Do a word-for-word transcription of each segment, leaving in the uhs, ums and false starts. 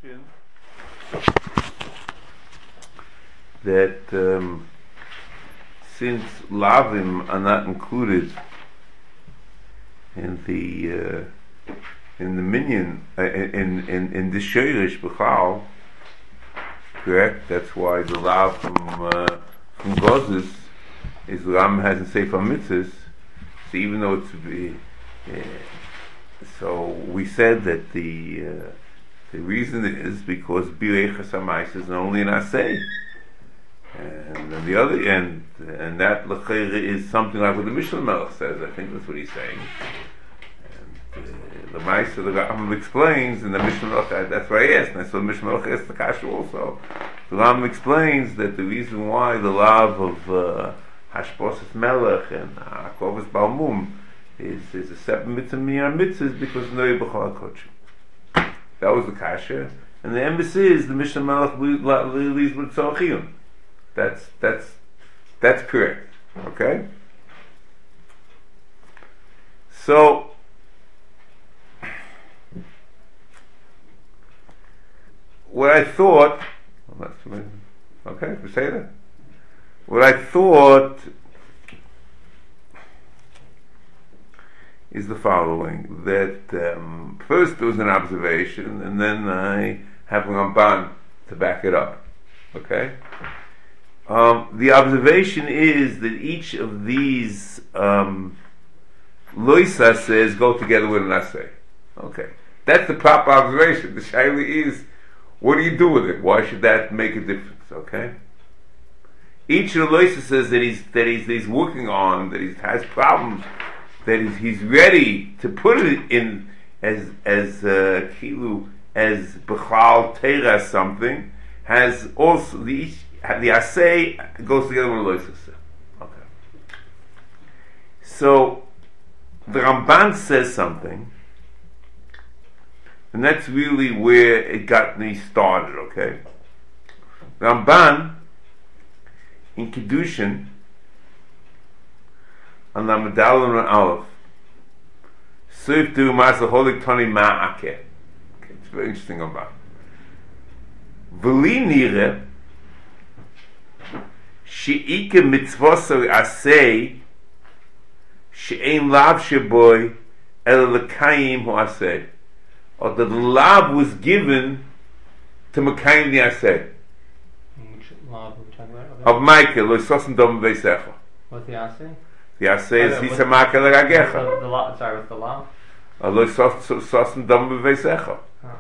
question that um, since lavim are not included in the uh, in the minyan uh, in in in the sheirish b'chal, correct? That's why the lav from uh, from Gozes is Ram has in Sefer Mitzvahs. So even though it's uh, so we said that the uh, the reason is because Birei Chasamais is only an asay, and on the other end, and that l'chayre is something like what the Mishnah Melech says. I think that's what he's saying. And uh, the Ma'aser the Rambam explains in the Mishnah Melech. That's what I asked. And that's what the Mishnah Melech asked the Kasha also. The Rambam explains that the reason why the love of uh, Hashbosas Melech and Akovas Balmum is is a separate mitzvah mir mitzvahs because no b'chol hakodesh. That was the kasha, and the embassy is the Mishnah Melech leads with tzorchiyun. That's that's that's correct. Okay. So what I thought, well, that's, okay, we say that. What I thought is the following: that um, first there was an observation, and then I have a Ramban to back it up. Okay. Um, the observation is that each of these um, loisa says go together with an assay. Okay, that's the proper observation. The shaila is, what do you do with it? Why should that make a difference? Okay. Each of the loisa says that he's that he's, that he's working on, that he has problems, that he's, he's ready to put it in as as uh, kilu as b'chal teira something, has also the the asay goes together with the loisa. Okay. So the Ramban says something, and that's really where it got me started. Okay, Ramban in Kiddushin on the Medallion and Aleph, Sif du Masaholik Tony Ma'ake. Okay, it's very interesting about. V'li nire she'ike mitzvosar asay she'ein lav sheboy el lekayim hu asay. Or that the lav was given to Mekayim the asay. Which lav are we talking about? Of Michael, lo sosen dom veisecha. What's the asay? The asay is hisa makel ragecha. The, the lav, sorry, what's the lav? Lo sosen dom veisecha.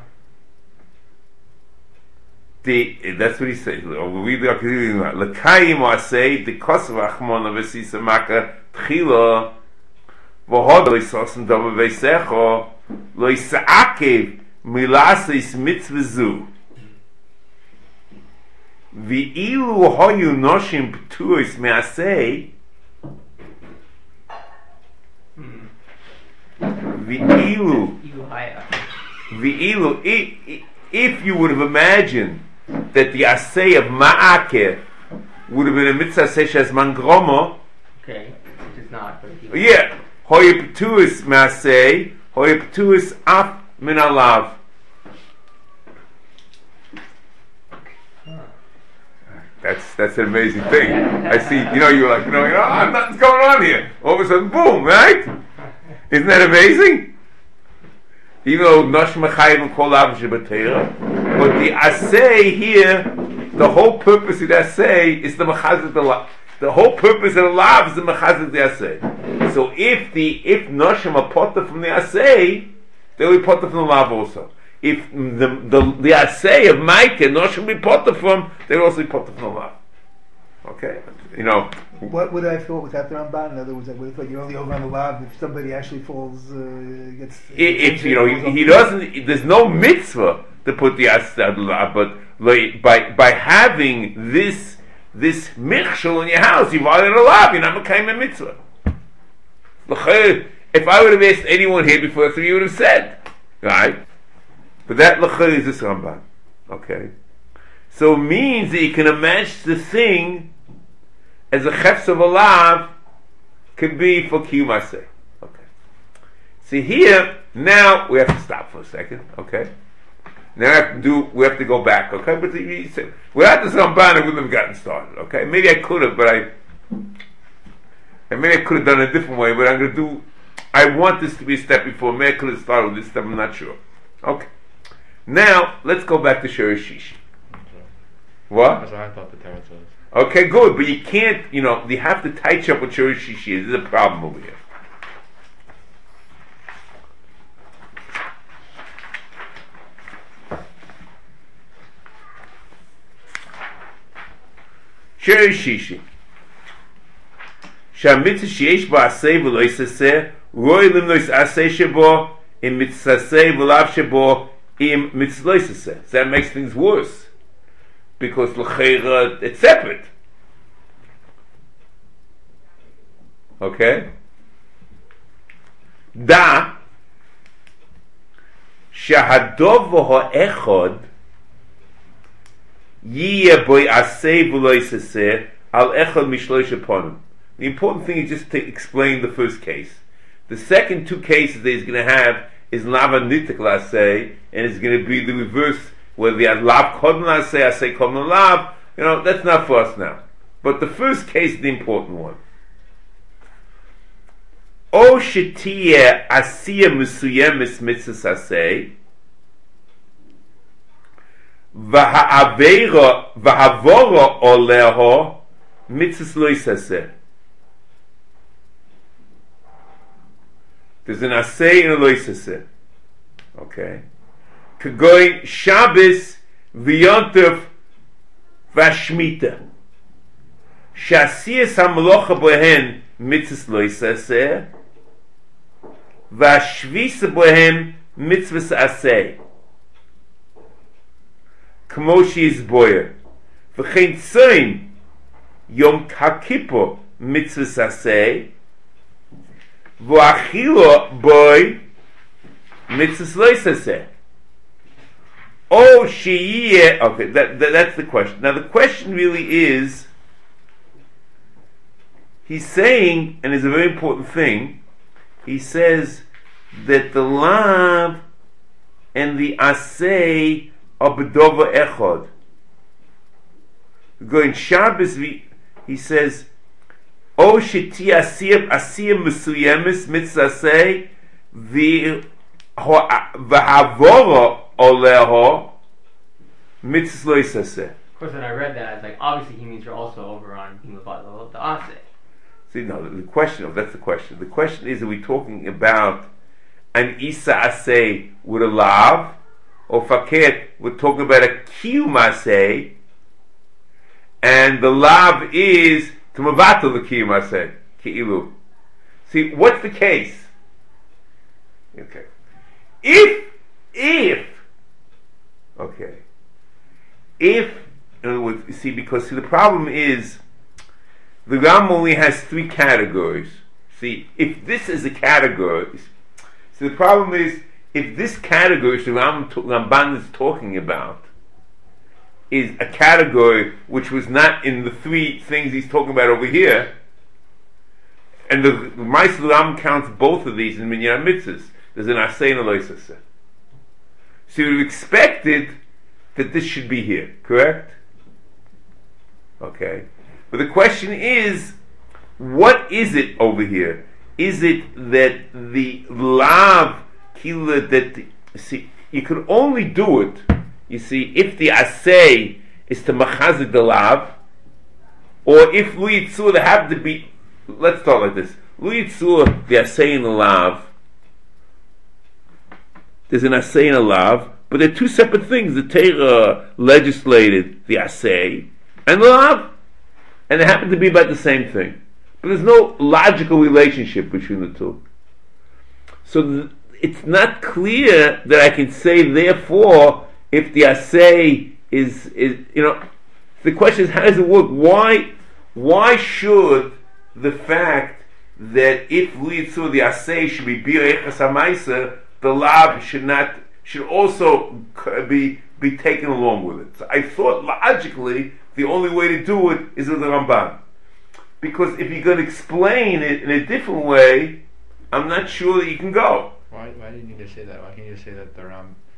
The that's what he says. We read the Lekayim asay the kosav achmon of hisa makel tchila v'hod lo sosen dom veisecha lo yisaakev milasis mitzvah. V'ilu hoyu noshim p'tuos me'asei V'ilu V'ilu if you would have imagined that the asay of ma'akeh would have been a mitzvah asay shaz mangromo, okay, which is not, but yeah, hoyu p'tuos me'asei hoyu p'tuos af min alav. That's that's an amazing thing. I see, you know, you're like, you know, you know, oh, nothing's going on here. All of a sudden, boom, right? Isn't that amazing? Even though Nosh Mechayim and Kol Av Shebatera, but the Asay here, the whole purpose of the Asay is the Mechazet the Lav. The whole purpose of the Lav is the Mechazet the Asay. So if the if Noshim are potter from the Asay, they'll be potter from the Lav also. If the the the assay of Micah not should be potter from, they'll also be potter from the law. Okay, you know. What would I thought without the Ramban? In other words, I would have thought you're only over on the lav if somebody actually falls, uh, gets. If you know, he, he doesn't. There's no mitzvah to put the assay lav, but like, by by having this this michshel in your house, you violated a lav. You're not makayim a mitzvah. If I would have asked anyone here before, that's what you would have said, right? But that l'chayr is this Ramban, okay? So it means that you can imagine the thing as a chefs of a lav could be for kiyum asay. Okay. See here, now we have to stop for a second, okay? Now I have to do. We have to go back. Okay, but he said without the Ramban, I wouldn't have gotten started. Okay, maybe I could have, but I. And maybe I could have done it a different way. But I'm going to do. I want this to be a step before. Maybe I could have started with this step. I'm not sure. Okay. Now let's go back to Shorish Shishi. What? That's what I thought the Torah was. Okay, good, but you can't, you know, you have to tighten up what Shorish Shishi is. There's a problem over here. Shorish Shishi. Shamitzah sheyesh ba aseh v'lo yisaseh, roi lim lo yisaseh shebo, im mitzaseh v'lav shebo, im mitzlo yisaseh. So that makes things worse. Because l'cheira, it's separate. Okay? Da shahadov ha'echod yiyeh boy aseh v'lo yisaseh al echod mishloish aponim. The important thing is just to explain the first case. The second two cases that he's going to have is lava nitik laseh, and it's going to be the reverse. Whether the lav kodem laseh, I say kodem lav, you know, that's not for us now. But the first case is the important one. O shetiyeh asiyah mesuyemis mitzvah aseh, v'ha'avera v'havora oleho mitzvah lo yisaseh. There's an aseh and a lo yisaseh. Okay. Kagoy Shabbos v'yontev v'ashmita. Shasiyas hamlocha bohen mitzvahs lo yisaseh, v'ashvisa bohen mitzvahs aseh. Kmo she'izboyer. V'chein tzoyin yom hakippur mitzvahs aseh, v'achilo boy mitzvahs lo yisaseh. Oh, sheyeh. Okay, that, that that's the question. Now the question really is, he's saying, and it's a very important thing, he says that the lav and the aseh are bedova echad. Going Shabbos, he says, oh, sheti asiyah asiyah mesuyemis mitzvah aseh v'havora oleho mitzvah lo yisaseh. Of course, when I read that, I was like, obviously he means you're also over on Himavat the Aseh. See, no, the, the question, oh, that's the question. The question is, are we talking about an Isa Aseh with a lav, or Faket, we're talking about a Kiyum Aseh, and the lav is to Mavato the Kiyum Aseh, Ki'ilu. See, what's the case? Okay. If, if, okay, if, in other words, you see, because see, the problem is, the Ram only has three categories. See, if this is a category, so the problem is, if this category the Ram, Ramban is talking about is a category which was not in the three things he's talking about over here, and the Ma'aseh Ram counts both of these in Minyan Mitzvahs, there's an Aseh and a Lo Yisaseh. So you expected that this should be here, correct? Okay. But the question is, what is it over here? Is it that the lav kila that the, see, you could only do it, you see, if the asay is to machazik the lav, or if lu yitzur they have to be. Let's start like this: lu yitzur the asay and the lav. There's an asay and a lav, but they're two separate things. The Torah legislated the asay and the lav. And they happen to be about the same thing. But there's no logical relationship between the two. So th- it's not clear that I can say, therefore, if the asay is, is, you know, the question is, how does it work? Why, why should the fact that if we saw the asay should be birechas hamaisa, the lab should not, should also be, be taken along with it? So I thought logically, the only way to do it is with the Ramban. Because if you're going to explain it in a different way, I'm not sure that you can go. Why, why do you need to say that? Why can't you just say that the Ram,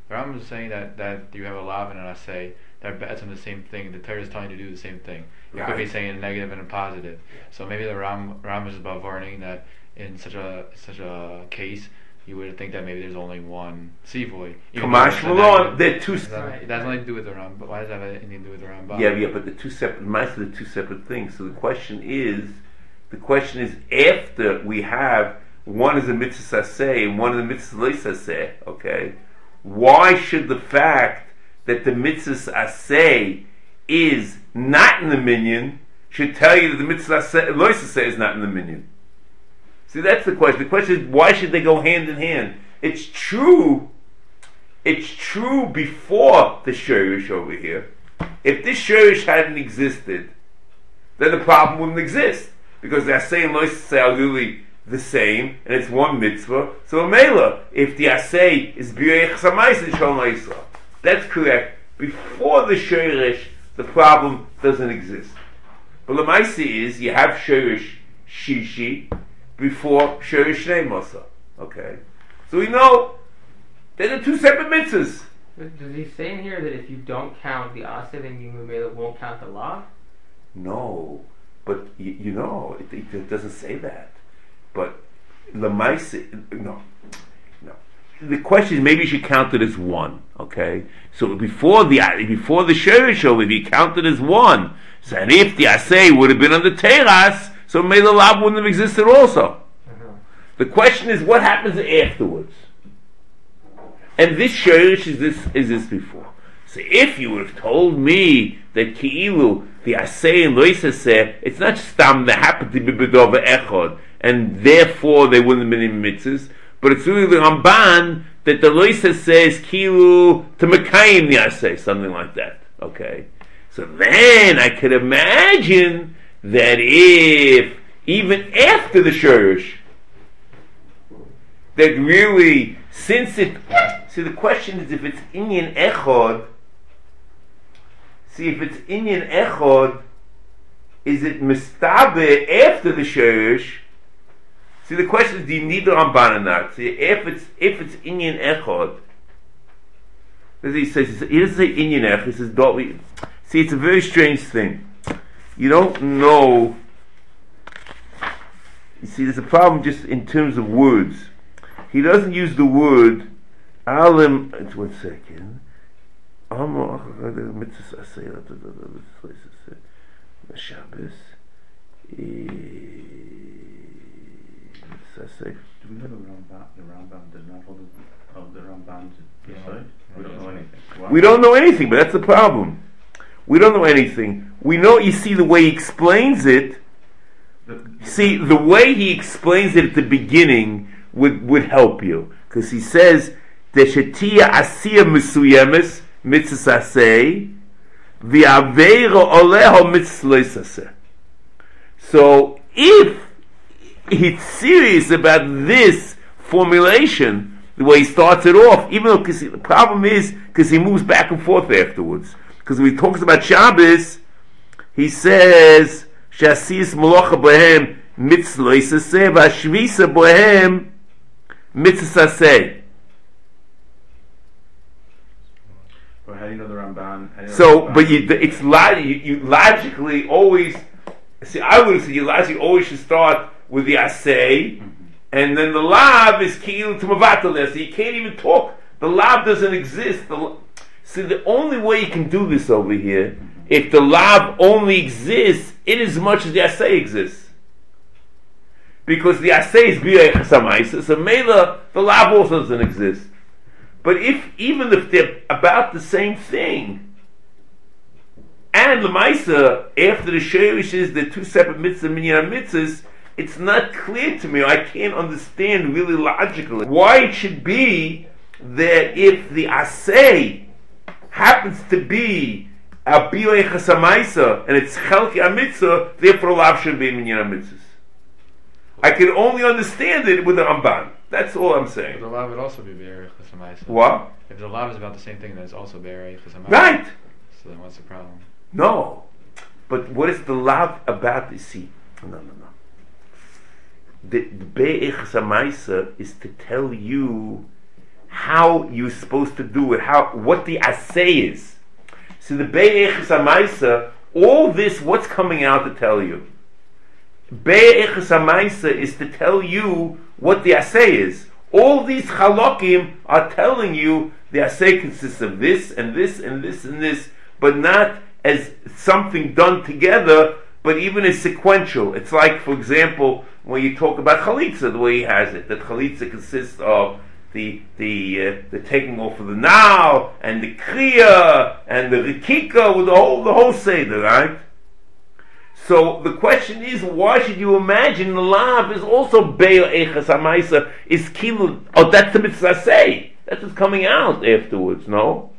The Rambam is saying that, that you have a lav and an asay that bets on the same thing. The Torah is telling you to do the same thing. You could be Right. saying a negative and a positive. So maybe the Ram Ram is about warning that in such a such a case you would think that maybe there's only one sivoy. Kamash Malon, they're two. It doesn't have anything to do with the Ram, but why does that have anything to do with the Rambam? Yeah, yeah, but the two separate mice are the two separate things. So the question is, the question is, after we have one is a mitzvah saseh and one is a mitzvah lo saseh, okay? Why should the fact that the mitzvah saseh is not in the minyan should tell you that the mitzvah lo saseh is not in the minyan? See, that's the question. The question is, why should they go hand in hand? It's true. It's true before the shirish over here. If this shirish hadn't existed, then the problem wouldn't exist. Because the asay and lo asay are really the same, and it's one mitzvah. So a mela, if the asay is b'yei chasamais and shalom Yisrael, that's correct. Before the shirish, the problem doesn't exist. But the maisi is, you have shirish shishi before shirish shnei masa. Okay? So we know they're the two separate mitzvahs. Does he say in here that if you don't count the aseh, then you Mela won't count the lav? No, but you, you know, it, it, it doesn't say that. But lemaise, no, no. The question is, maybe you should count it as one. Okay, so before the before the shirish, if you count it as one, so and if the asay would have been on the teras, so maybe the lab wouldn't have existed also. Uh-huh. The question is, what happens afterwards? And this shirish is this is this before. So if you would have told me that ki'ilu, the asay and lo yisaseh, it's not stam that happened to be bedova echod, and therefore they wouldn't have been in mitzvahs, but it's really the Ramban that the lo yisaseh is ki'ilu to mekayim the asay, something like that. Okay? So then I could imagine that if, even after the shirish, that really, since it, see the question is if it's inyan echod, see if it's inyan echod, is it mistabe after the shirish? See the question is, do you need the Ramban or not? See if it's if it's inyan echod, as he says, he doesn't say inyan echod. He says don't we? See, it's a very strange thing. You don't know. You see, there's a problem just in terms of words. He doesn't use the word alim. One second. Shabbos. Do we know the Rambam? The Rambam does not hold the, of the Rambam to the side. We don't know anything. Why? We don't know anything, but that's the problem. We don't know anything. We know. You see the way he explains it. The, See the way he explains it at the beginning would would help you, because he says deshetia asiya mesuyemes mitzvah asay v'aveira oleho mitzvah asay. So if he's serious about this formulation, the way he starts it off, even though cause he, the problem is because he moves back and forth afterwards. Because when he talks about Shabbos, he says Shasis Molocha Bohem Mitzvah Yisaseh Vashvisa Bohem Mitzvah Saseh. Or how do you know the Ramban? How do you know So, the Ramban? but you, it's log, you, you logically always see. I would have said you logically always should start with the Aseh, Mhm. and then the Lav is Kiel to Mavatal. So you can't even talk. The Lav doesn't exist. The, see, the only way you can do this over here, Mhm. if the Lav only exists in as much as the Aseh exists. Because the Aseh is B'yei Chasamaisa, so Mela, the Lav also doesn't exist. But if, even if they're about the same thing, and Lamaisa, after the Sheirish is the two separate mitzvah minyan mitzvahs, it's not clear to me, I can't understand really logically why it should be that if the Aseh happens to be a B'yei Chasamaisa, and it's Chelki HaMitzvah, therefore Lav should be minyan mitzvahs. I can only understand it with the Ramban. That's all I'm But saying. the lav would also be Be'erei Chasamaisa. What? If the lav is about the same thing, then it's also Be'erei Chasamaisa. Right. So then what's the problem? No. But what is the love about the see? No, no, no. The, the Be'ech Samaisa is to tell you how you're supposed to do it, how what the asay is. So the Be'echas HaMaisa, all this, what's coming out to tell you? Be'echas HaMaisa is to tell you what the asay is. All these chalokim are telling you the asay consists of this and this and this and this, but not as something done together, but even as sequential. It's like, for example, when you talk about chalitza, the way he has it, that chalitza consists of the the uh, the taking off of the now and the kriya and the rikika with the whole the whole seder, right? So the question is, why should you imagine the lav is also be'er echas hamaisa is kilu? Oh, that's the mitzvah say. That's what's coming out afterwards, no?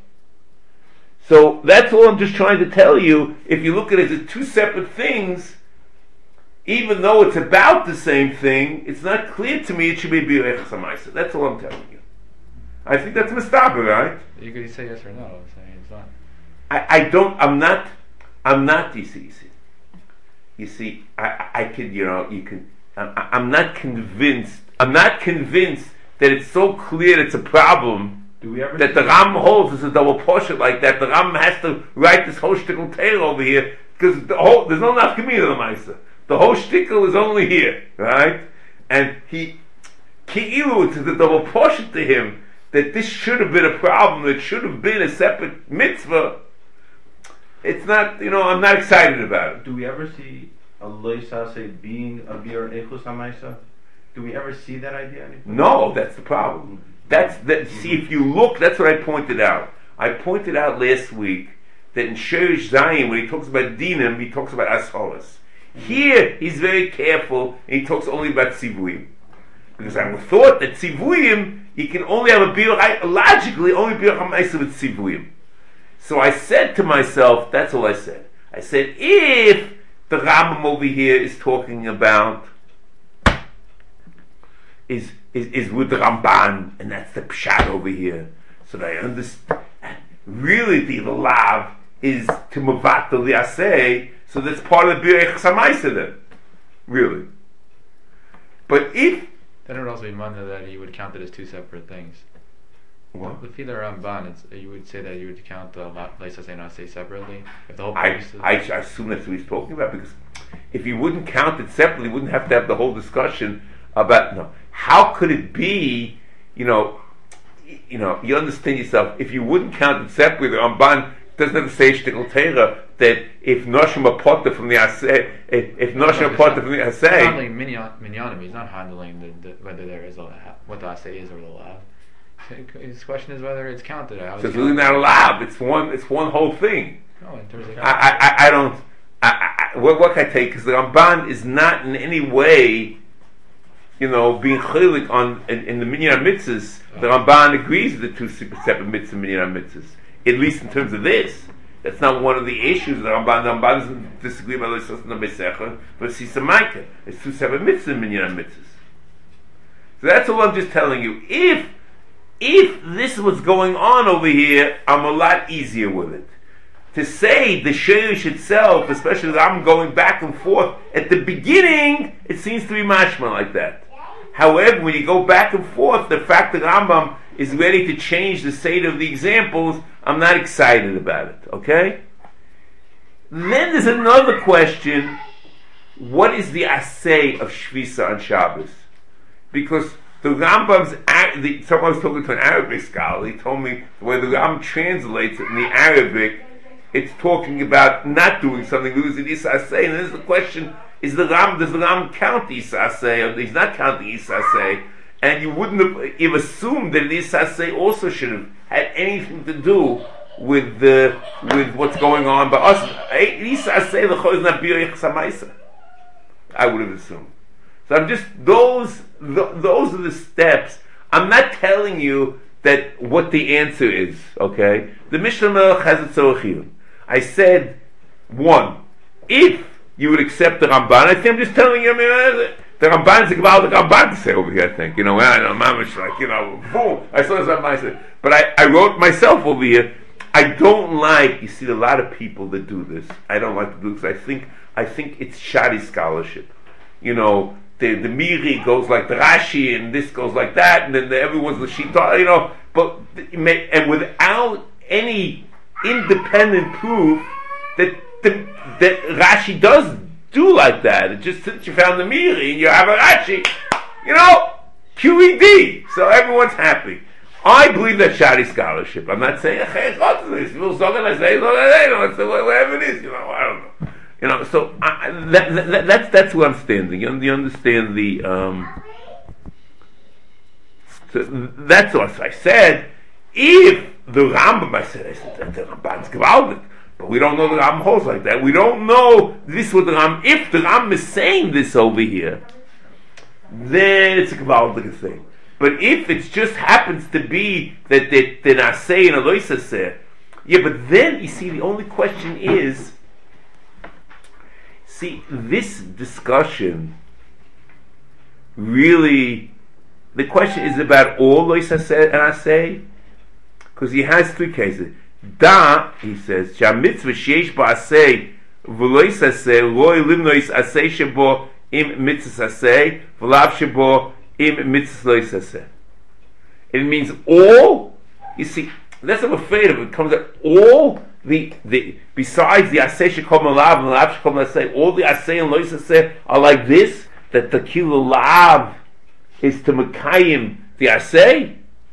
So that's all I'm just trying to tell you. If you look at it as two separate things, even though it's about the same thing, it's not clear to me it should be be'er echas hamaisa. That's all I'm telling you. I think that's mistaber, right? You could say yes or no. I mean, it's not. I, I don't. I'm not. I'm not D C C. You see, I, I could, you know, you can. I, I'm not convinced. I'm not convinced that it's so clear that it's a problem. Do we ever that the Ram holds is a double portion like that? The Ram has to write this whole shtickle tale over here because the whole there's no nafkamina the Maisa. The whole shtickle is only here, right? And he ki'ilu to the double portion to him that this should have been a problem. It should have been a separate mitzvah. It's not, you know, I'm not excited about it. Do we ever see a loisa say being a beer echus hamaisa? Do we ever see that idea? Anything? No, that's the problem. That's that. Mm-hmm. See, if you look, that's what I pointed out. I pointed out last week that in Sherish Zion, when he talks about dinim, he talks about asholas. Mm-hmm. Here, he's very careful, and he talks only about tzivuim. Because I would thought that tzivuim, you can only have a beer, logically, only beer hamaisa with tzivuim. So I said to myself, that's all I said. I said, if the Rambam over here is talking about, is is, is with the Ramban, and that's the pshat over here, so that I understand, really the lav is to mavatal the asay, so that's part of the birech samaisa then, really. But if... Then it would also be manda that he would count it as two separate things. What? With either Ramban, it's, you would say that you would count the Leisa Say Not Say separately. If the whole I, purpose is I, I assume that's what he's talking about, because if you wouldn't count it separately, you wouldn't have to have the whole discussion about, no, how could it be, you know, you know, you understand yourself, if you wouldn't count it separately, the Ramban doesn't have to say shtickle teira, that if Noshim Apota from the Asay, if, if Noshim Apota from the Asay... He's not handling minyanim, he's not handling the, the, whether there is a, what the Asay is or the lab. His question is whether it's counted. How so it's really not a lab. It's one. It's one whole thing. No, in terms of I, I, I don't. I, I, what, what can I take? Because the Ramban is not in any way, you know, being chilik on in, in the minyan mitzvahs. The Ramban agrees with the two separate mitzvahs, minyan mitzvahs. At least in terms of this, that's not one of the issues. The Ramban, the Ramban doesn't disagree about the Beisecha, but it's Sisamaika. It's two separate mitzvahs, minyan mitzvahs. So that's all I'm just telling you. If If this was going on over here, I'm a lot easier with it. To say the Sherish itself, especially that I'm going back and forth, at the beginning, it seems to be mashma like that. However, when you go back and forth, the fact that Rambam is ready to change the state of the examples, I'm not excited about it, okay? Then there's another question, what is the assay of Shvisa on Shabbos? Because the Rambam's, the, someone was talking to an Arabic scholar, he told me the way the Rambam translates it in the Arabic, it's talking about not doing something, losing Isa Asay, and then there's the question, is the Ram, does the Ram count Isa Asay, or he's not counting Isa Asay, and you wouldn't have, you've assumed that Isa Asay also should have had anything to do with the, with what's going on, but us, Isa Asay, the Chol is not Birich Samaisa, I would have assumed. So I'm just, those th- those are the steps. I'm not telling you that what the answer is, okay? The Mishnah Melech has its tzorachim. I said, one, if you would accept the Ramban, I think I'm just telling you, I mean, the Ramban is about the Ramban to say over here, I think. You know, I know, mamish, like, you know, boom, I saw this on my side. But I, I wrote myself over here, I don't like, you see a lot of people that do this, I don't like to do this, I think, I think it's shoddy scholarship. You know, the the Miri goes like the Rashi, and this goes like that, and then the, everyone's the Shita, you know. But and without any independent proof that the, that Rashi does do like that, it just since you found the Miri and you have a Rashi, you know, Q E D. So everyone's happy. I believe that Shari scholarship. I'm not saying whatever it is, you know, I don't know. You know, so I, that, that, that's that's where I'm standing. You, you understand the? Um, so that's what I said. If the Rambam, I said, I said that the Ramban's gewaldig, but we don't know the Rambam holds like that. We don't know this what the Rambam. If the Rambam is saying this over here, then it's a gewaldig thing. But if it just happens to be that they they not saying a loisa say, yeah. But then you see, the only question is. See, this discussion really, the question is about all lois haseh and aseh, because he has three cases. Da, he says, shamitzvah sheish ba'aseh v'lois haseh loy limnois aseh shebo im mitzvah haseh v'lav shebo im mitzvah lois haseh. It means all. You see, that's what I'm afraid of. It comes out all. The the besides the asay shekom alav and alav shekom asay, all the asay and lois asay are like this. That the kilo lav is to mekayim the asay.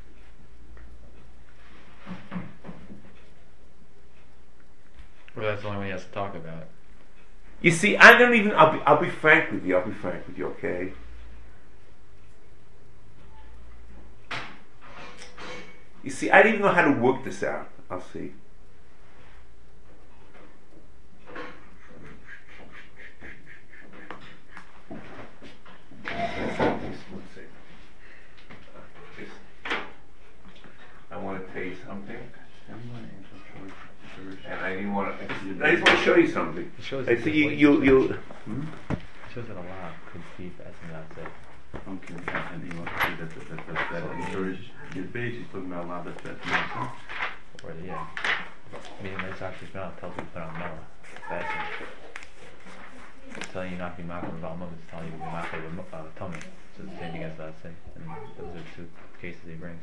Well, that's the only one he has to talk about. You see, I don't even. I'll be. I'll be frank with you. I'll be frank with you. Okay. You see, I don't even know how to work this out. I'll see. I want to tell you something, and I didn't want to. I just want to show you something. It shows I see you. You. you hmm? It shows that a lot could be as an asset. Okay, and he wants to say that that that that, that insurance is basically talking about a lot of that. Or yeah, I mean it's actually not tells you to put on Mela. Fashion. It's telling you not to be makel with Almud. It's telling you to be makel with uh, tummy. So it's the same thing as that say. And those are two cases he brings.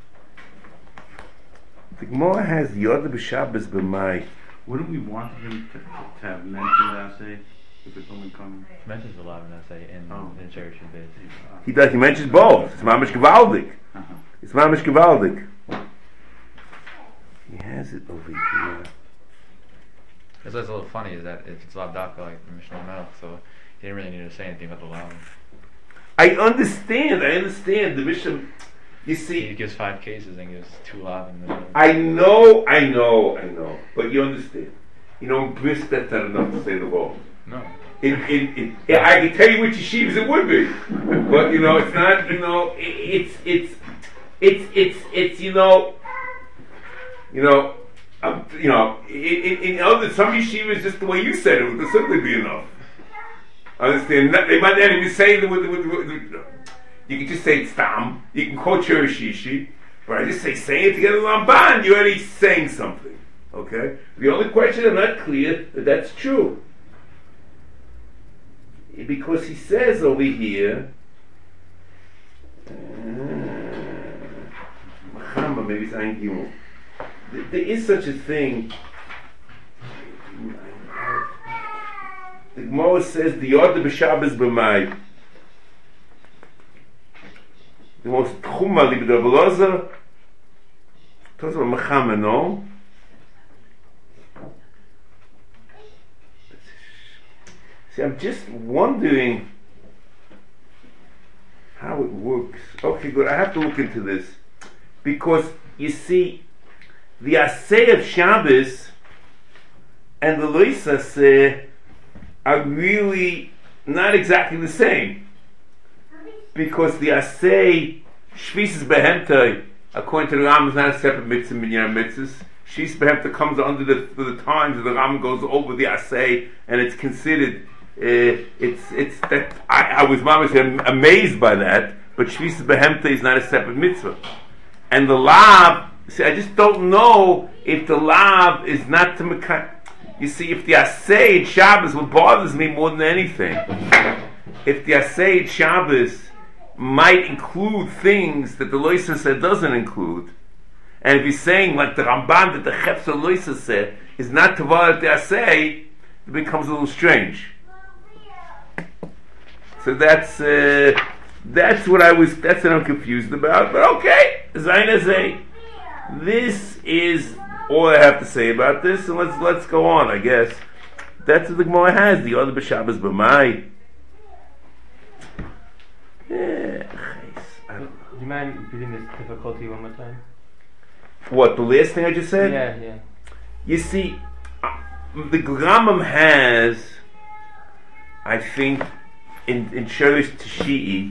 The Gemara has Yoda b'Shabbos b'Mai. Wouldn't we want him to, to have mentioned that say if it's only coming? He mentions the lav in that say in Oh. in Cherishim Beis. He does. He mentions both. It's mamish gewaldig. Uh-huh. It's mamish gewaldig. He has it over here. That's what's a little funny is that it's lav daka like the Mishnah Melech, so he didn't really need to say anything about the lav. I understand. I understand the Mishnah. You see, He gives five cases and gives two lav in the middle. I know, I know, I know. But you understand. You know, bris that's not enough to say the law. No. It, it, it, yeah, I can tell you which yeshivas it would be, but you know, it's not. You know, it, it's it's it's it's it's you know, you know, um, you know, in, in other some yeshivas, just the way you said it would simply be enough. Understand? Not, they might not even say the with, with, with, with you can just say it's tam. You can quote your shishi, but I just say say it together with Ramban. You're already saying something. Okay. The only question I'm not clear that that's true. Because he says over here, uh, maybe it's Ein Gimel. There is such a thing. The Gemara says the Yoda b'Shabbos b'Mai. The most Tchuma libda b'Lozer. Talks about Mechama, no? See, I'm just wondering how it works. Okay, good. I have to look into this because you see, the Aseh of Shabbos and the Lois Aseh are really not exactly the same because the Aseh Shvis Behemtai, according to the Ram, is not a separate mitzvah minyan mitzvahs. Shvis Behemtai comes under the the times that the Ram goes over the Aseh, and it's considered. Uh, it's it's that I, I was mamish amazed by that, but Shvis Behemta is not a separate mitzvah, and the lav. See, I just don't know if the lav is not to Mekayim. You see, if the Aseh Shabbos, what bothers me more than anything if the Asay Shabbos might include things that the Loisa said doesn't include, and if he's saying like the Ramban that the Chefsa Loisa said is not to violate the Asay, it becomes a little strange. So that's uh, that's what I was. That's what I'm confused about. But okay, Zayin Azay. This is all I have to say about this, and let's let's go on. I guess that's what the Gemara has. The other b'Shabbos b'Mai. Yeah. Do you mind repeating this difficulty one more time? What, the last thing I just said? Yeah, yeah. You see, uh, the Rambam has, I think, in in Shorish Tishii,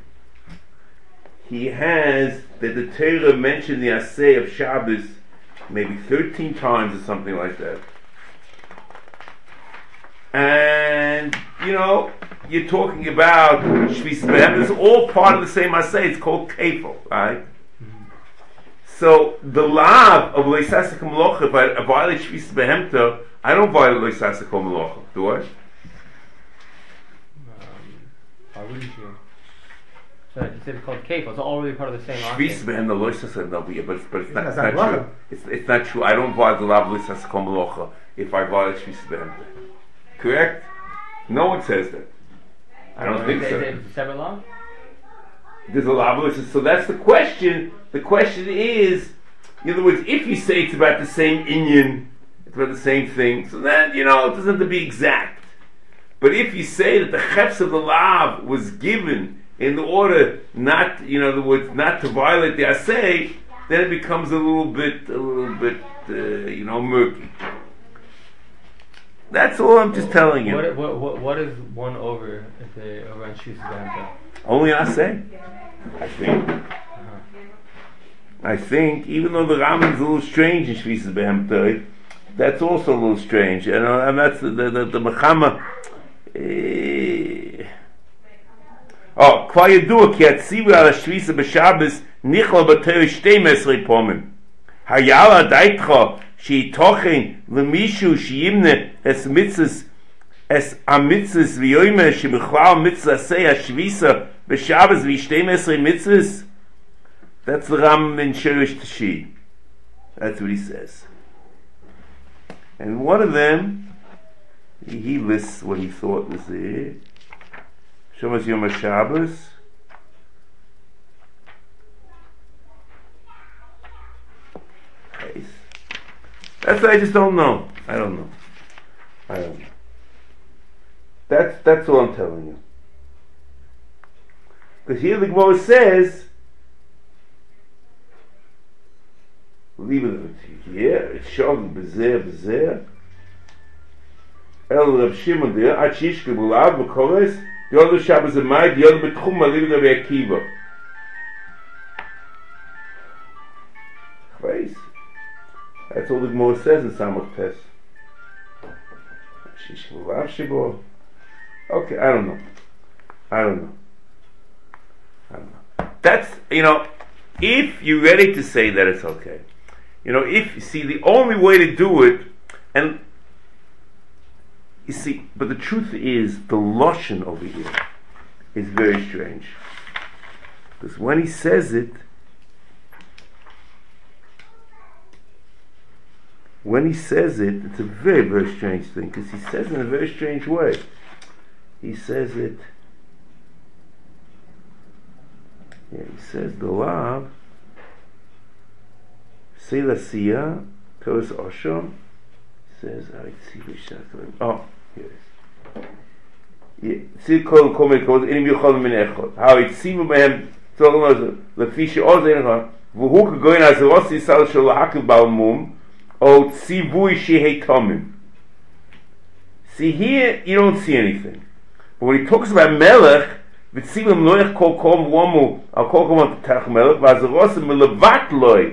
he has that the Torah mentioned the Asay of Shabbos maybe thirteen times or something like that. And, you know, you're talking about Shvis Behem, it's all part of the same Asay, it's called Kefil, right? Mm-hmm. So, the lav of Loisasik Molocha, if I violate Shvis Behemta, I don't violate Loisasik Molocha, do I? Um, why wouldn't you? So you said it's called Kefil, it's all really part of the same Shvis Asay. Behem, the Loisasik, no, but, yeah, but, it's, but it's not, That's it's not not true. love. It's, it's not true. I don't violate the lav of Loisasik Molocha if I violate Shvis Behemta. Correct? No one says that. I don't Or think is so. it, is it separate law? There's a lot of so that's the question. The question is, in other words, if you say it's about the same inyan, it's about the same thing, so then, you know, it doesn't have to be exact. But if you say that the chefs of the lav was given in order not, you know, in other words, not to violate the asay, then it becomes a little bit, a little bit, uh, you know, murky. That's all I'm just telling you. What, what, what, what is one over if they over on Shvis Behemta? Only asay, I think. Uh-huh. I think, even though the Rambam's a little strange in Shvis Behemta, that's also a little strange. You know, and that's the the the, the Mechama. Eh, oh, Kvar Yadua ki atzivu al Shvis b'Shabbos nichol b'Torah shtei mesrei pomim. Hayala daitcha sheitochen lemishu sheyimne es mitzvos es amitzvos v'yoyme shebichlal mitzvah asay hashvisa b'Shabbos v'shtei mesrei mitzvos. That's the Ram in Shorish Tishii. That's what he says. And one of them, he, he lists what he thought was there. Shomas Yom HaShabbos. That's what I just don't know. I don't know. I don't know. That's, that's all I'm telling you. Because here the Gemara says, leave it here, it's shown bezer bezer. El Rav Shimon there, at shish kebulav b'kores, the other Shabbos of Mai, the other betchum, leave it Rabbi Akiva. Chveis. That's all the Gemara says in Samach Tes. Shish kebulav shibo. Okay, I don't know. I don't know. I don't know. That's, you know, if you're ready to say that it's okay. You know, if you see the only way to do it, and you see, but the truth is the lashon over here is very strange, because when he says it, when he says it, it's a very very strange thing, because he says it in a very strange way. He says it. Yeah, he says the lav. Seilasiya, Toras Osham, says, I see which that's oh, here it is. See, Kol Komei Kol, Inim Yuchol Min Echot. How it seemed by him, Tzolom Lefisha Ozen Echot, Vuhu Kagoyin Azeros Yisal Shal Hakel Baal Mum, O Tzivui Shehei Tomim. See, here you don't see anything. But when he talks about Melech, V'tzivim Loech Kol Kom Womu, Al Kol Kom Tach Melech, V'azeros Melevat Loi,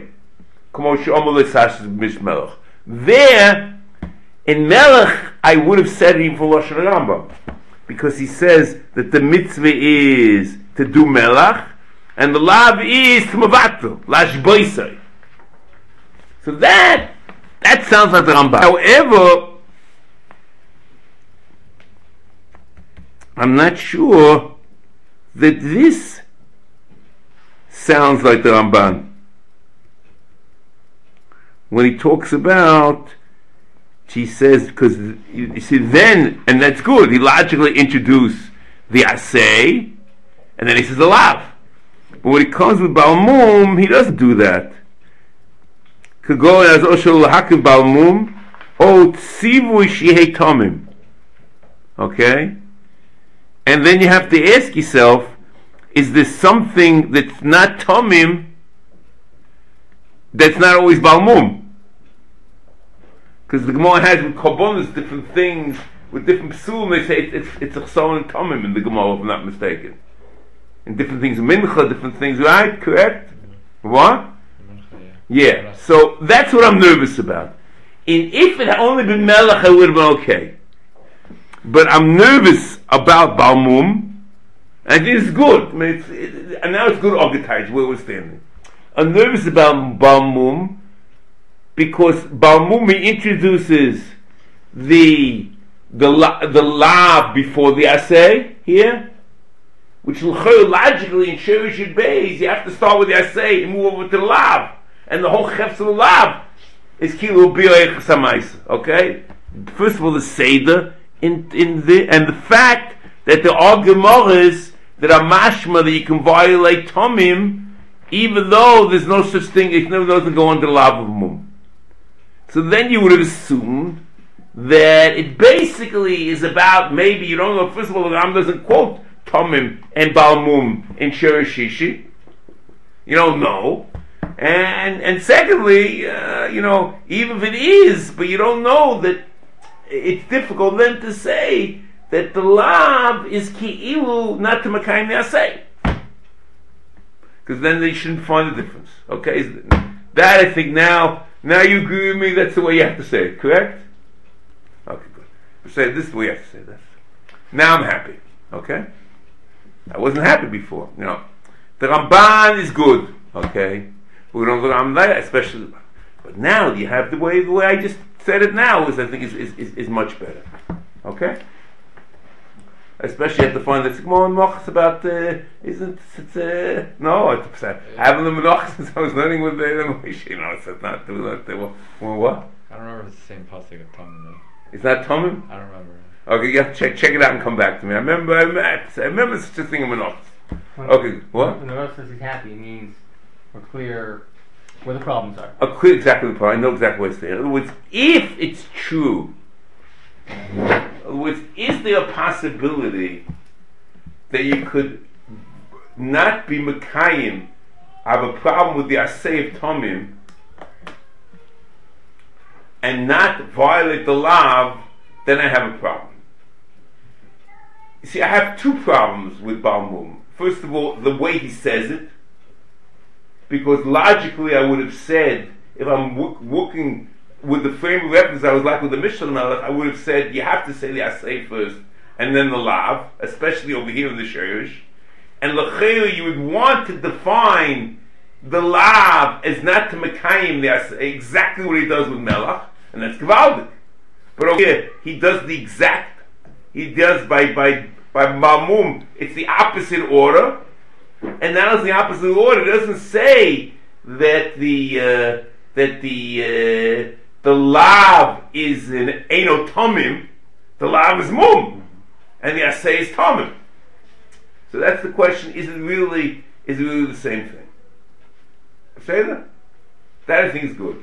there, in Melech, I would have said even for Lashon Rambam, because he says that the mitzvah is to do Melech, and the lav is to Mavatel, Lash Boisai. So that, that sounds like the Rambam. However, I'm not sure that this sounds like the Ramban. When he talks about, he says, because you see, then, and that's good, he logically introduced the Asay, and then he says the Lav. But when he comes with Balmum, he doesn't do that. Kago as Oshel Lahakiv Balmum, O Tzivui Shihei Tomim. Okay? And then you have to ask yourself, is there something that's not Tomim that's not always Balmum? Because the Gemara has with Korbanos different things, with different psulim, they say it's it's a chsaron and Tomim in the Gemara, if I'm not mistaken. And different things, Mincha, different things, right? Correct? What? Yeah. So that's what I'm nervous about. And if it had only been Melech, I would have been okay. But I'm nervous about Balmum. I think it's good. I mean, it's, it, and now it's good Ogatage, where we're standing. I'm nervous about Balmum because Balmum introduces the the the Lav before the Asay here, which logically in Sherish Beis you have to start with the Asay and move over to the Lav, and the whole Chefs of the Lav is Kilu B'Yoyech Samaisa. Okay, first of all the Seder in in the and the fact that there are Gemaras that are mashma that you can violate Tomim, even though there's no such thing, it never doesn't go under the Lav of Mum. So then you would have assumed that it basically is about, maybe, you don't know, first of all, the Ram doesn't quote Tomim and Balmum in Shirishishi. You don't know. And and secondly, uh, you know, even if it is, but you don't know that, it's difficult then to say that the Lav is Ki'ilu, not to Makayim Yaseh. Because then they shouldn't find the difference. Okay? That I think now, now you agree with me, that's the way you have to say it, correct? Okay, good. Say this is the way you have to say that. Now I'm happy. Okay? I wasn't happy before. You know, the Ramban is good. Okay? We don't go Ramban, especially. But now you have the way the way I just said it now is I think is is, is, is much better. Okay? Especially you have to find that more Mochs about uh, isn't it's uh, no it's uh, having the Mochs since I was learning with the Moshe. You know, it's not do that. Well, well, what? I don't remember if it's the same pasuk of Tomim though. Is that Tomim? I don't remember. Okay, you have to check check it out and come back to me. I remember I remember, I remember such a thing in Mochs. Okay, what? When the Rosh says he's happy, it means we're clear where the problems are. A clear exactly the problem. I know exactly what it's saying. In other words, if it's true. In other words, is there a possibility that you could not be Mekayim, have a problem with the Asay of Tomim, and not violate the Lav, then I have a problem. You see, I have two problems with Balmum. First of all, the way he says it, because logically I would have said, if I'm w- working with the frame of reference I was like with the Mishnah Melech, I would have said you have to say the Asay first and then the Lav, especially over here in the Sherish. And L'chayr, you would want to define the Lav as not to Mekayim the Asay, exactly what he does with Melech, and that's Gvaldik. But over here, he does the exact, he does by by by Balmum, it's the opposite order, and now it's the opposite order. It doesn't say that the uh, that the uh, the Lav is an Eino Tomim, the Lav is Mum, and the Asay is Tomim. So that's the question: is it really is it really the same thing? Say that. That I think is good.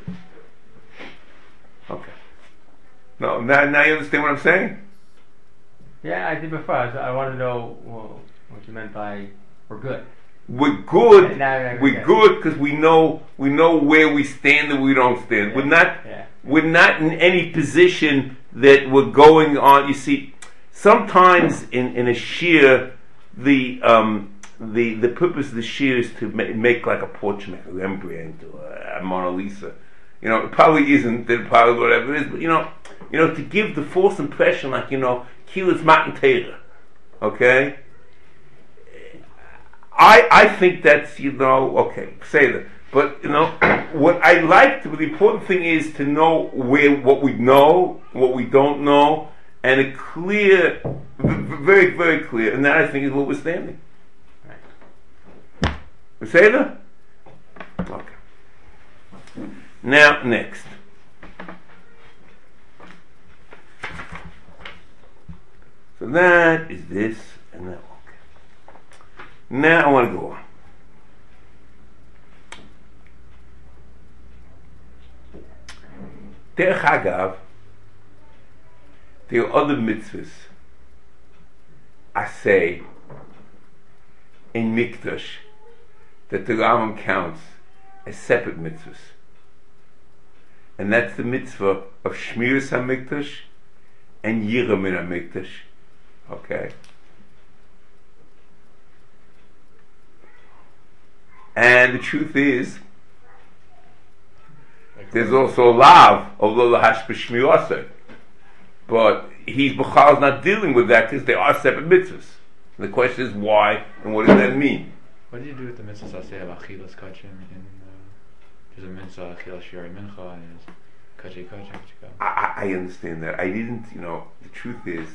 Okay. No, now now you understand what I'm saying? Yeah, I did before. I, was, I wanted to know well, what you meant by we're good. We're good. No, no, no, we're okay. good because we know we know where we stand and we don't stand. Yeah. We're not Yeah. we're not in any position that we're going on. You see, sometimes in, in a shear, the um, the the purpose of the shear is to ma- make like a portrait, a Rembrandt or a Mona Lisa. You know, it probably isn't. It probably whatever it is, but you know, you know, to give the false impression, like you know, Kilas Matan Torah. Okay. I I think that's, you know, okay, say that. But, you know, what I like, to, the important thing is to know where, what we know, what we don't know, and a clear v- very, very clear, and that I think is what we're standing. Right. We say that? Okay. Now, next. So that is this, and that. Okay. Now I want to go on. Derech Agav, there are other mitzvahs I say in Mikdash that the Rambam counts as separate mitzvahs. And that's the mitzvah of Shmiras HaMikdash and Yira Min HaMikdash. Okay? And the truth is, there's also a lav, although the hashpa shmiraseh. But he's B'chal not dealing with that because they are separate mitzvahs. The question is why and what does that mean? What do you do with the mitzvahs I say of Achilas Kachim? In, uh, there's a mitzvah Achilas Shari Mincha and there's Kachi Kachim. I, I I understand that. I didn't, you know, the truth is,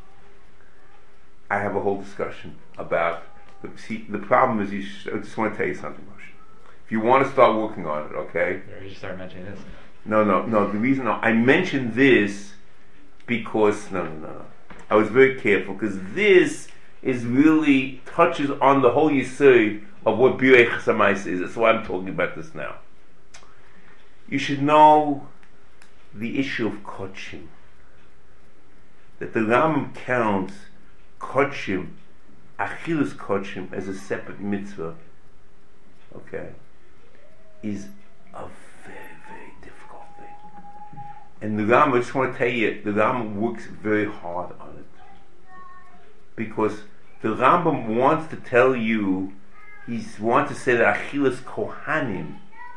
I have a whole discussion about, the, see, the problem is, you should, I just want to tell you something, Moshe. If you want to start working on it, okay? Or you just start mentioning this. No, no, no. The reason I mentioned this because no, no, no, no. I was very careful because this is really touches on the whole yesod of what Birei Chasamais is. That's why I'm talking about this now. You should know the issue of Kodshim. That the Rambam counts Kodshim, Achilas Kodshim, as a separate mitzvah. Okay. Is a very, very difficult thing. And the Rambam, I just want to tell you, the Rambam works very hard on it. Because the Rambam wants to tell you, he wants to say that Achilas Kohanim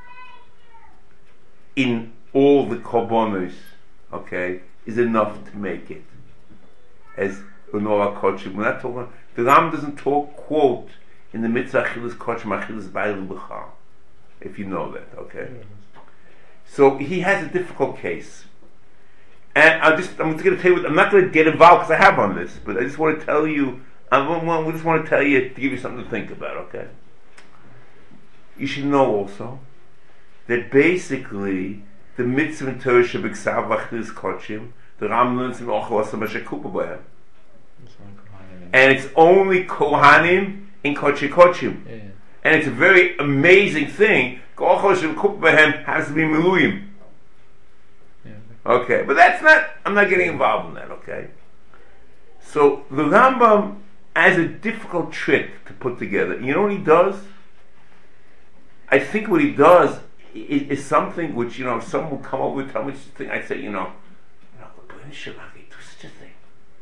in all the Korbanos, okay, is enough to make it. As Unora Kodshim. We're not talking, the Rambam doesn't talk, quote, in the mitzvah Achilas Kodshim, Achilas Bailim B'chal. If you know that, okay. So he has a difficult case, and I just I'm just going to tell you. I'm not going to get involved because I have on this, but I just want to tell you. I want, we just want to tell you to give you something to think about, okay. You should know also that basically the mitzvah in Torah shebiksav v'achlis kodshim, the Ram learns in Ochel Asam Shekupa B'hem, and it's only Kohanim in Kodshei Kodshim. Yeah. And it's a very amazing thing. Has to be Miluyim. Yeah. Okay, but that's not, I'm not getting involved in that, okay? So the Rambam has a difficult trick to put together. You know what he does? I think what he does is, is something which, you know, if someone will come over and tell me such a thing, I'd say, you know, you know, do such a thing.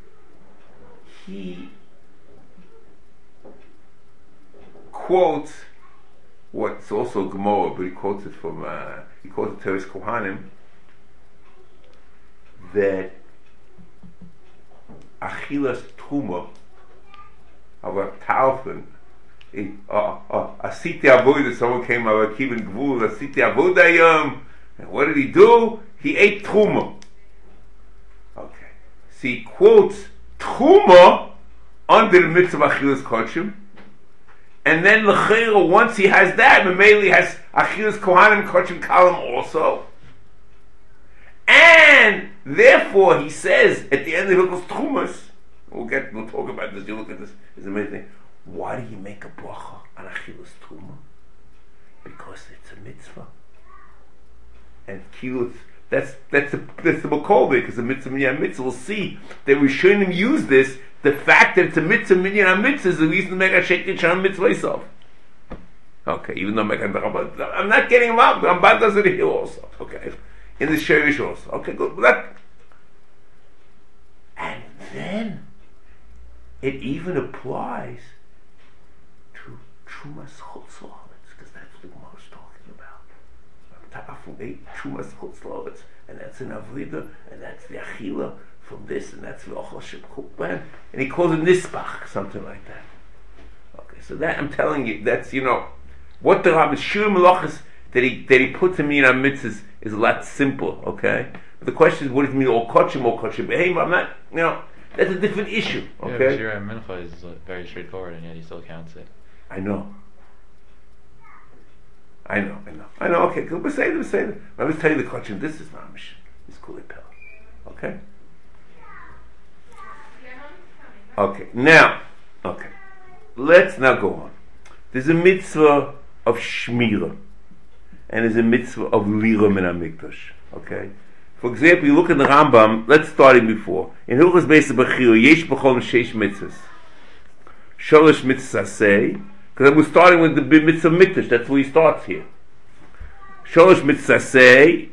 He quotes what's also Gemara, but he quotes it from uh, he quotes it Teres Kohanim that Achilas Truma of a Talfin, Asiti Avodah, someone came out of Kivin Gvul, Asiti Avodah Yom, and what did he do? He ate Truma. Okay, so he quotes Truma under the mitzvah of Achilas Kodshim. And then l'chayra, once he has that, Mameli has Achilas Kohanim Kodshim Kalam also. And therefore he says at the end of Hilchos Trumas, we'll get we'll talk about this, you look at this, it's amazing. Why do you make a bracha on Achilas Truma? Because it's a mitzvah. And kilut, that's that's the that's the Makol, because the mitzvah minyan mitzvah. We'll see that we shouldn't use this. The fact that it's a mitzvah minyan mitzvah is the reason to make a shekit shan mitzvah itself. Okay, even though I'm not getting involved, Ramban does it here also. Okay, in the Sherish also. Okay, good. That, and then it even applies to Trumas Chutzlowitz, because that's what the Gemara is talking about. Ta'afu ate Trumas Chutzlowitz, and that's an Avrida, and that's the Achila from this, and that's the Ochel Shekupban, and he calls it Nisbach, something like that. Okay, so that I'm telling you, that's, you know, what the Rabbi Shur Melachas that he that he puts in Minyan Mitzvahs is a lot simple, okay? But the question is, what does it mean, all Kodshim, all Kodshim Behem? I'm not, you know, That's a different issue. Yeah, but Okay. Shira and Mincha is uh, very straightforward, and yet he still counts it. I know. I know. I know. I know. Okay. Go say it. Say it. Let me tell you the question. This is mamish. It's kulipel. Okay. Okay. Now. Okay. Let's now go on. There's a mitzvah of shmira, and there's a mitzvah of lira min hamikdash. Okay. For example, you look at the Rambam. Let's start it before. In Hilchos Beis Bechira, yesh b'chol sheish mitzvahs. Sholosh mitzvahs say, because we're starting with the mitzvah mikdash. That's where he starts here. Sholosh mitzvahs say,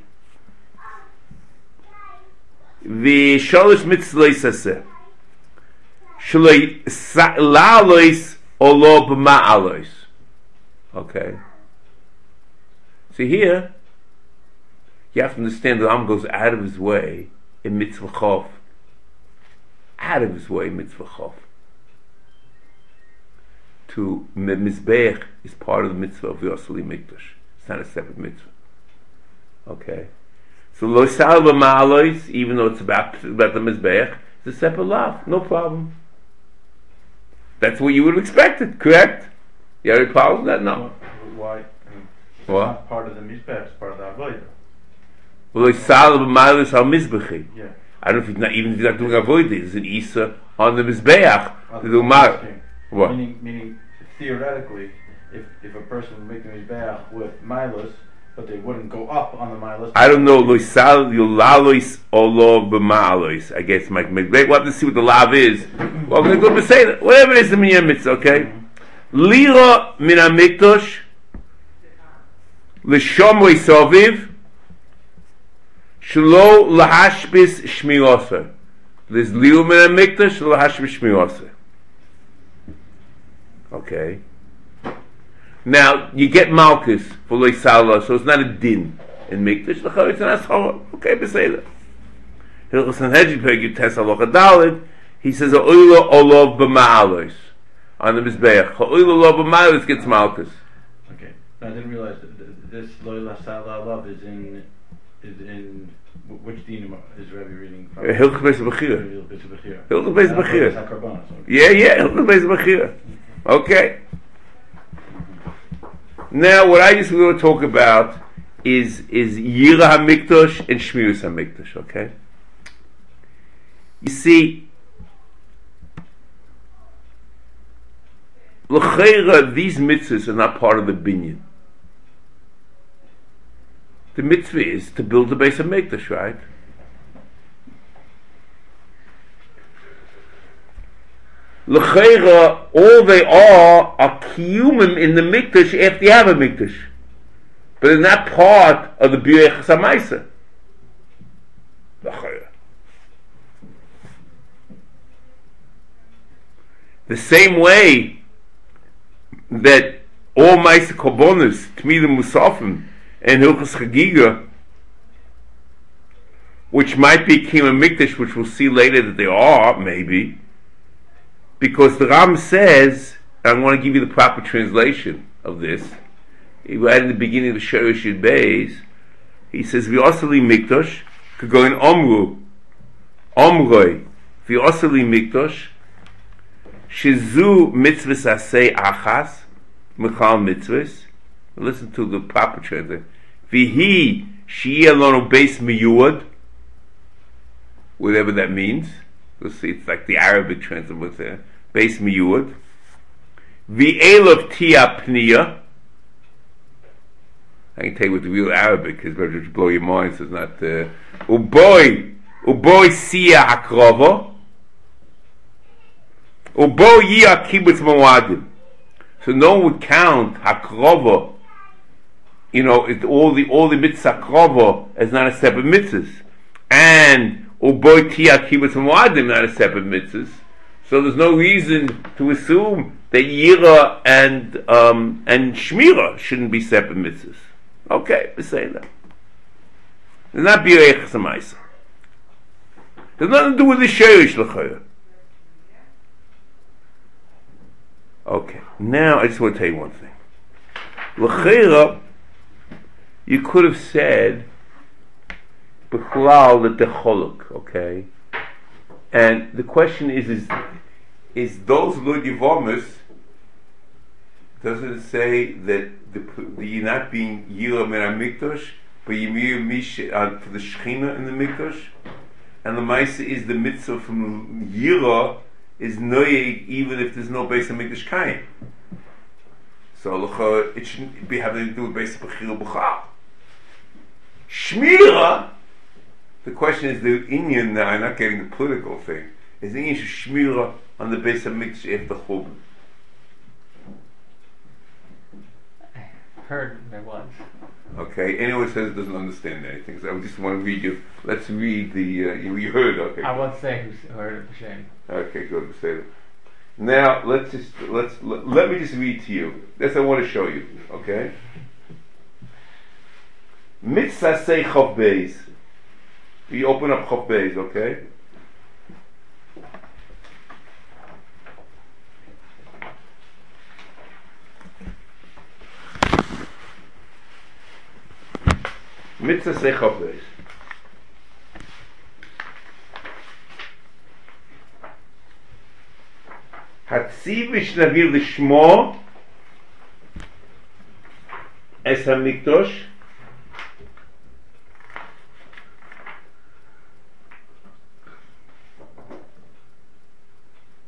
the sholosh mitzvahs say, shaloi la'alois olo b'ma'alois. Okay. See here, you have to understand that Ram goes out of his way in mitzvah chof. Out of his way in mitzvah chof. To mizbeach is part of the mitzvah of Yoseli Mikdash. It's not a separate mitzvah. Okay. So lo salva ma'alois, even though it's about about the mizbeach, it's a separate law. No problem. That's what you would have expected, correct? You have any problem with that? No. Why? It's What? not part of the mizbech, it's part of the avodah. Well, lo salva ma'alois al mizbechi. Yeah. I don't know if he's not even if he's not doing avodah. There's an isa on the mizbeach to do mar. What? Meaning, meaning theoretically, if if a person would make the mizbech with milos, but they wouldn't go up on the milos. I don't know. Lo sal yulalois olo b'ma'alois. I guess Mike. Wait, we'll have to see what the lav is. Well, we're going to say that whatever it is, the minyan mitzvah. Okay. Lira min hamikdash l'shomrei soviv shelo lahashbis shmirosah. There's lira min hamikdash shelo lahashbis shmirosah. Okay. Now you get malchus for loisala, so it's not a din in mikdash. It's an ashara. Okay, beseda. Hilchos Sanhedrin Perek Tes Halacha Daled. He says ha'oila olav b'ma'alos on the mizbeach. Ha'oila olav b'ma'alos gets malchus. Okay. I didn't realize that th- this loyla sala love is in is in wh- which din is Rebbe reading from? Hilchos Beis Bechira. Hilchos Bechira. Hilchos Beis And I thought it was Bechira. HaKarbanos, okay. Yeah, yeah. Hilchos Beis Bechira. Okay. Now, what I just want to talk about is is Yira HaMikdash and Shmirus HaMikdash, okay? You see, L'cheira, these mitzvahs are not part of the binyan. The mitzvah is to build the base of Mikdash, right? L'cheira, all they are are kiyumim in the mikdash after you have a mikdash, but they're not part of the birech hamaisa. L'cheira. The same way that all ma'aser korbanos, tmidim musafim, and hilchos chagiga, which might be kiyum mikdash, which we'll see later that they are, maybe. Because the Ram says, and I want to give you the proper translation of this. Right in the beginning of the Shorish Yud Beis, he says, "V'osali mikdash could go in omru, omroi, v'osali mikdash shizu mitzvahs asay achas michal mitzvahs." Listen to the proper translation. V'hi shiyeh lono beis miyuad, whatever that means. Let's see, it's like the Arabic translation there. Beis miyuad. V'elav tia pniya. I can tell you what the real Arabic is, but it'll blow your mind, so it's not. Uboy, uboy siya hakrova. Uboy yia kibbutz mawadim. So no one would count hakrova. You know, it, all the all the mitzvah krova as not a separate mitzvahs, and uboy tia kibbutz mawadim not a separate mitzvahs. So there's no reason to assume that Yira and um, and Shmira shouldn't be separate mitzvahs. Okay, we say that. There's not Birech Samaisa. There's nothing to do with the Sherish L'chayah. Okay, now I just want to tell you one thing. L'chayah, you could have said B'chlal that the Cholok, okay? And the question is, is, is those Lod Yevomis, doesn't it say that the, the, you're not being Yira Min HaMikdash, but you're Mish uh, for the Shechina in the Mikdash? And the Maisa is the mitzvah from Yira is Noyeg even if there's no Beis HaMikdash Kaim. So uh, it shouldn't be having to do with Beis HaBechir B'chal. Shmira, the question is the Inyan now, I'm not getting the political thing, is the Inyan Shmira on the Beis HaMikdash after Churban. Heard there was. Okay, anyone says it doesn't understand anything, so I just want to read you. Let's read the, uh, you, you heard, okay. I won't say who heard it, Shane. Okay, good, say it. Now, let's just, let's, let, let me just read to you. That's what I want to show you, okay? Mitzvah say Chof Beis. You open up Chof Beis, okay? Mitzvah say Chof Beis. Hatzivish Navir Lishmo Es HaMikdosh